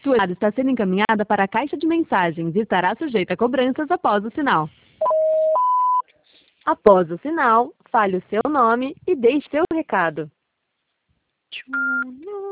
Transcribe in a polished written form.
Sua chamada está sendo encaminhada para a caixa de mensagens e estará sujeita a cobranças após o sinal. Após o sinal, fale o seu nome e deixe seu recado.